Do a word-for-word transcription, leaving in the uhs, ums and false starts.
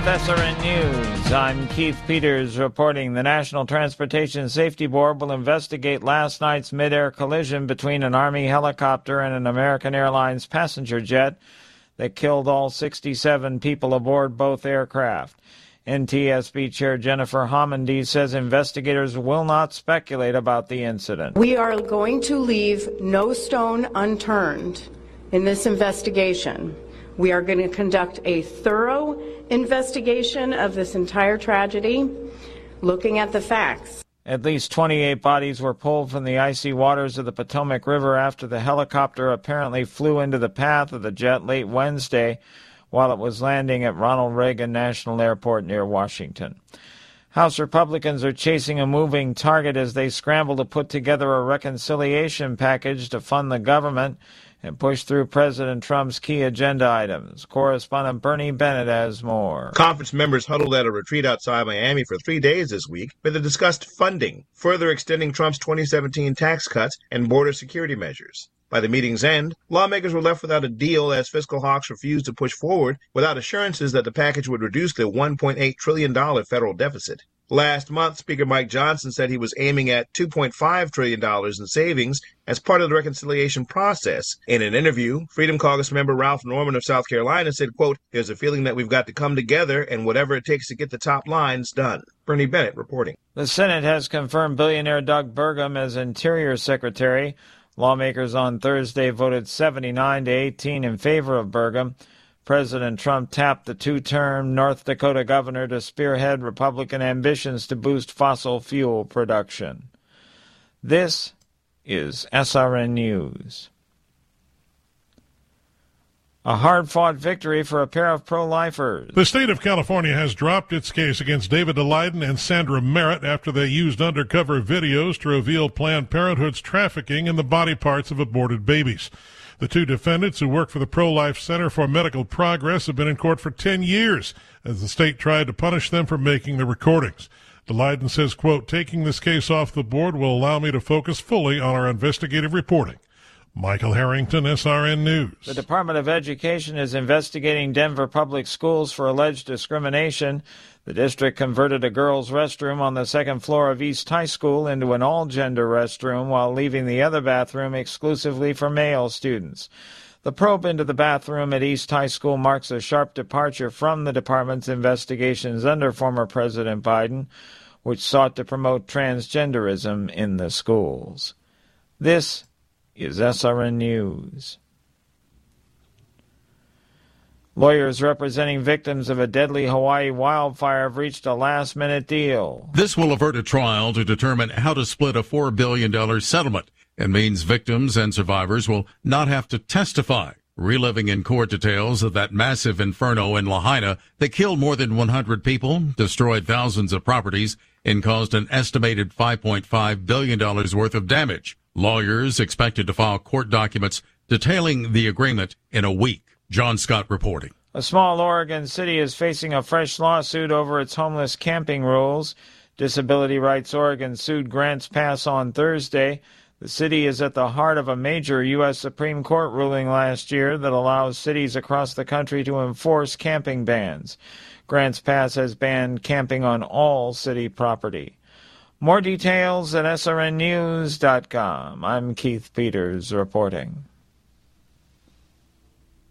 S R N News. I'm Keith Peters reporting the National Transportation Safety Board will investigate last night's mid-air collision between an Army helicopter and an American Airlines passenger jet that killed all sixty-seven people aboard both aircraft. N T S B Chair Jennifer Homendy says investigators will not speculate about the incident. We are going to leave no stone unturned in this investigation. We are going to conduct a thorough investigation of this entire tragedy, looking at the facts. At least twenty-eight bodies were pulled from the icy waters of the Potomac River after the helicopter apparently flew into the path of the jet late Wednesday while it was landing at Ronald Reagan National Airport near Washington. House Republicans are chasing a moving target as they scramble to put together a reconciliation package to fund the government and push through President Trump's key agenda items. Correspondent Bernie Bennett has more. Conference members huddled at a retreat outside Miami for three days this week where they discussed funding, further extending Trump's twenty seventeen tax cuts and border security measures. By the meeting's end, lawmakers were left without a deal as fiscal hawks refused to push forward without assurances that the package would reduce the one point eight trillion dollars federal deficit. Last month, Speaker Mike Johnson said he was aiming at two point five trillion dollars in savings as part of the reconciliation process. In an interview, Freedom Caucus member Ralph Norman of South Carolina said, quote, "There's a feeling that we've got to come together and whatever it takes to get the top lines done." Bernie Bennett reporting. The Senate has confirmed billionaire Doug Burgum as Interior Secretary. Lawmakers on Thursday voted seventy-nine to eighteen in favor of Burgum. President Trump tapped the two-term North Dakota governor to spearhead Republican ambitions to boost fossil fuel production. This is S R N News. A hard-fought victory for a pair of pro-lifers. The state of California has dropped its case against David Daleiden and Sandra Merritt after they used undercover videos to reveal Planned Parenthood's trafficking in the body parts of aborted babies. The two defendants, who work for the Pro-Life Center for Medical Progress, have been in court for ten years as the state tried to punish them for making the recordings. Daleiden says, quote, "Taking this case off the board will allow me to focus fully on our investigative reporting." Michael Harrington, S R N News. The Department of Education is investigating Denver Public Schools for alleged discrimination. The district converted a girls' restroom on the second floor of East High School into an all-gender restroom while leaving the other bathroom exclusively for male students. The probe into the bathroom at East High School marks a sharp departure from the department's investigations under former President Biden, which sought to promote transgenderism in the schools. This is S R N News. Lawyers representing victims of a deadly Hawaii wildfire have reached a last-minute deal. This will avert a trial to determine how to split a four billion dollars settlement. It means victims and survivors will not have to testify, reliving in court details of that massive inferno in Lahaina that killed more than one hundred people, destroyed thousands of properties, and caused an estimated five point five billion dollars worth of damage. Lawyers expected to file court documents detailing the agreement in a week. John Scott reporting. A small Oregon city is facing a fresh lawsuit over its homeless camping rules. Disability Rights Oregon sued Grants Pass on Thursday. The city is at the heart of a major U S Supreme Court ruling last year that allows cities across the country to enforce camping bans. Grants Pass has banned camping on all city property. More details at S R N news dot com. I'm Keith Peters reporting.